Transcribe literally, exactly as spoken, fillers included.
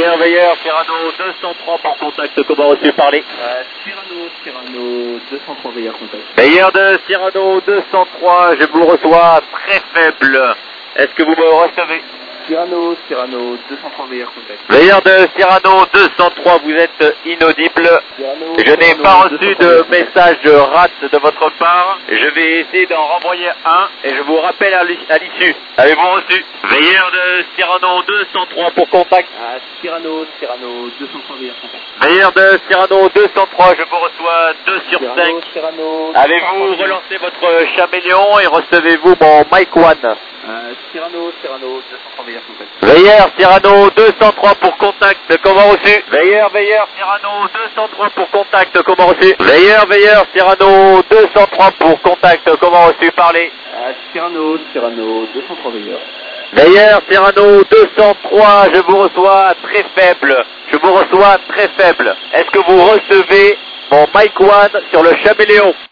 Veilleur, veilleur, Cyrano deux cent trois pour contact, comment reçu parler euh, Cyrano, Cyrano deux cent trois, veilleur contact. Veilleur de Cyrano deux cent trois, je vous reçois très faible. Est-ce que vous me recevez? Cyrano, Cyrano deux cent trois, veilleur contact. Veilleur de Cyrano deux cent trois, vous êtes inaudible. Cyrano, Je n'ai Cyrano, pas reçu deux cent trois, de message de rate de votre part. Je vais essayer d'en renvoyer un et je vous rappelle à l'issue. Avez-vous reçu? Veilleur de Cyrano deux cent trois pour contact. euh, Cyrano, Cyrano deux cent trois, veilleur contact. Veilleur de Cyrano deux cent trois, je vous reçois deux sur Cyrano, cinq. Cyrano, Avez-vous relancé votre caméléon et recevez-vous mon Mike One? euh, Cyrano, Cyrano deux cent trois, veilleur contact. Veilleur Cyrano deux cent trois pour contact, comment reçu? Veilleur, veilleur Cyrano deux cent trois pour contact, comment reçu? Veilleur, veilleur Cyrano deux cent trois pour contact, comment reçu? Parlez. Euh, Cyrano, Cyrano deux cent trois, veilleur. Veilleur Cyrano deux cent trois, je vous reçois très faible. Je vous reçois très faible. Est-ce que vous recevez mon Mike One sur le caméléon?